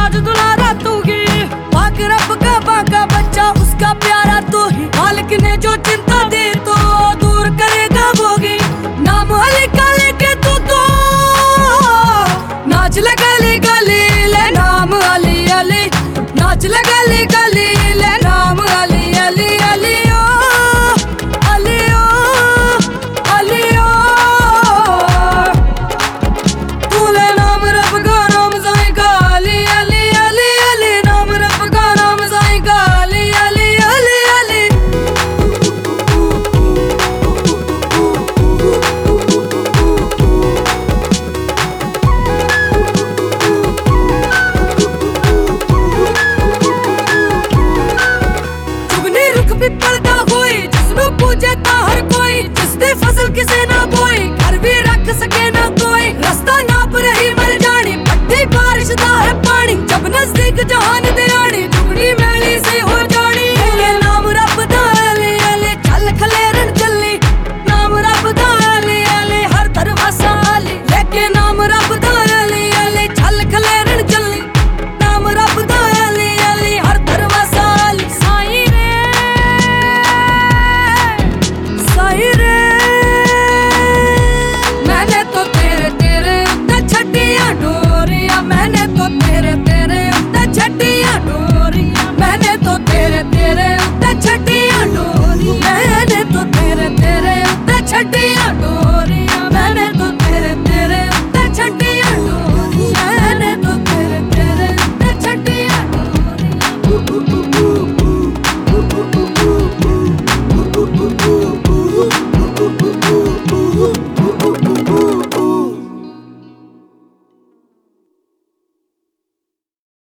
ताज दुलारा तू ही, पाक रब का बाका बच्चा उसका प्यारा तू ही। मालिक ने जो चिंता दी तो दूर करेगा वोगी, नाम अली का लेके तू तो नाच ले गली गली ले नाम अली अली, नाच ले गली गली ले नाम अली अली अली ओ अली ओ अली ओ। तू ले नाम रब का नाम साईं का अली अली अली अली, नाम रब का नाम साईं का अली अली अली अली। पिपलदा होई जिसनू पूजे ता हर कोई, जिसदी फसल किसे ना बोई घर भी रख सके ना कोई। रास्ता नाप रही मर जानी, पट्टी बारिश दा है पानी, जब नजदीक जहान दे